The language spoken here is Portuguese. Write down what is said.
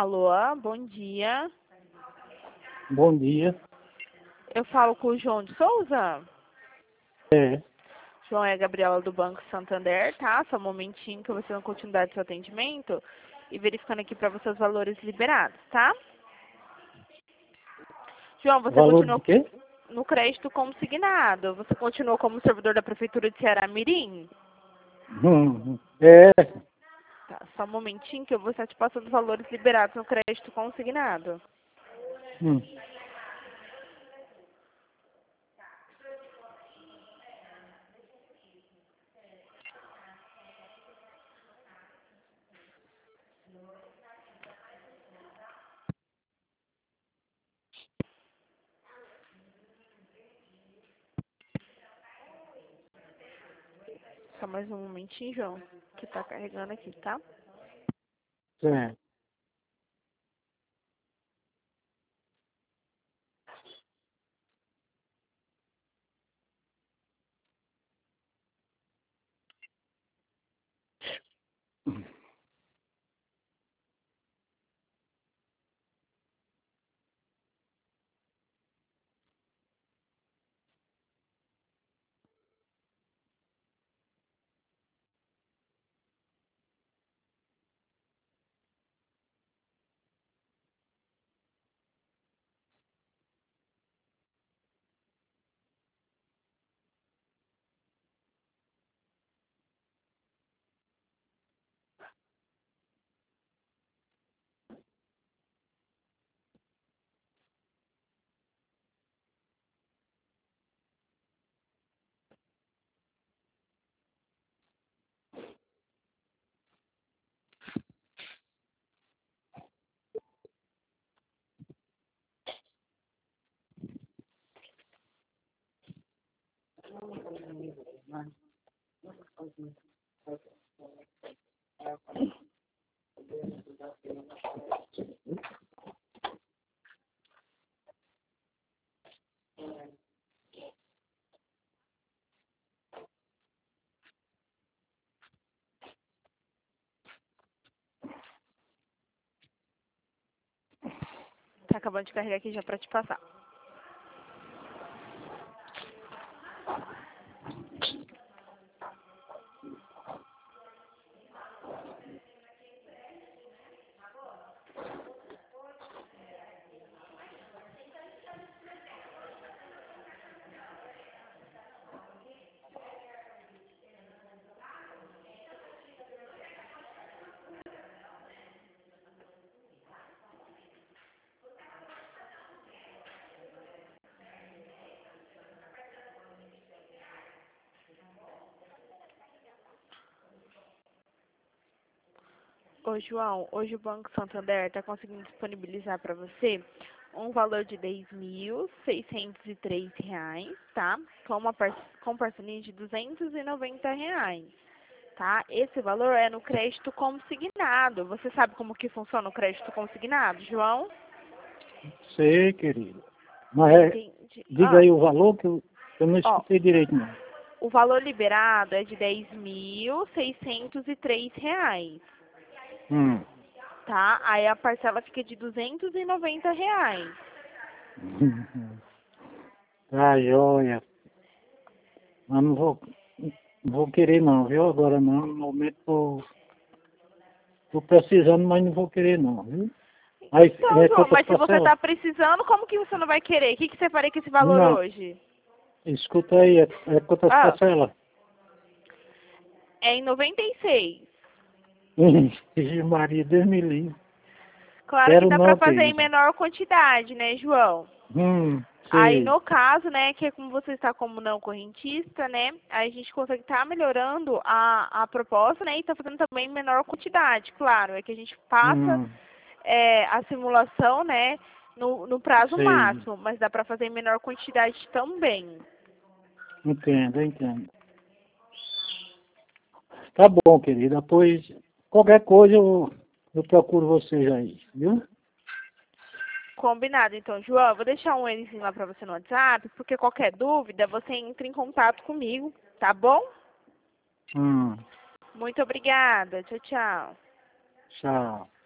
Alô, bom dia. Bom dia. Eu falo com o João de Souza. É, João, é a Gabriela do Banco Santander, tá? Só um momentinho que eu vou dar continuidade ao seu atendimento e verificando aqui para você os valores liberados, tá? João, você valor continua de quê? no crédito consignado. Você continuou como servidor da Prefeitura de Ceará Mirim? É, Tá, só um momentinho que eu vou estar te passando os valores liberados no crédito consignado. hum, Só mais um momentinho, João, que tá carregando aqui, tá? é. Tá acabando de carregar aqui já pra te passar. Ô, João, hoje o Banco Santander está conseguindo disponibilizar para você um valor de R$ 10.603, tá? Com parcelinha de R$ 290, tá? Esse valor é no crédito consignado. Você sabe como que funciona o crédito consignado, João? Sei, querido. Mas Entendi. diga aí o valor que eu não Ó, escutei direito, não. o valor liberado é de R$ 10.603. Hum. Tá? Aí a parcela fica de R$ 290. Tá, joia. Mas não vou querer não, viu? Agora não. No momento tô precisando, mas não vou querer não, viu? Aí Então, é João, quantas mas se você parcelas? tá precisando, como que você não vai querer? O que você faria com esse valor Não, hoje? escuta aí, é quantas Ah, parcelas? é em 96. Ixi, Maria, Deus me livre. Claro que Quero dá pra não, fazer em querido. menor quantidade, né, João? Aí, Sei. no caso, né, que é como você está como não correntista, né, aí a gente consegue estar melhorando a proposta, né, e tá fazendo também em menor quantidade, claro, é que a gente passa Hum, a simulação, né, no prazo sei. máximo, mas dá para fazer em menor quantidade também. Entendo, entendo. Tá bom, querida. Pois qualquer coisa eu procuro vocês aí, viu? Combinado, então, João, eu vou deixar um Nzinho lá para você no WhatsApp, porque qualquer dúvida, você entra em contato comigo, tá bom? Hum, Muito obrigada, tchau, tchau. tchau.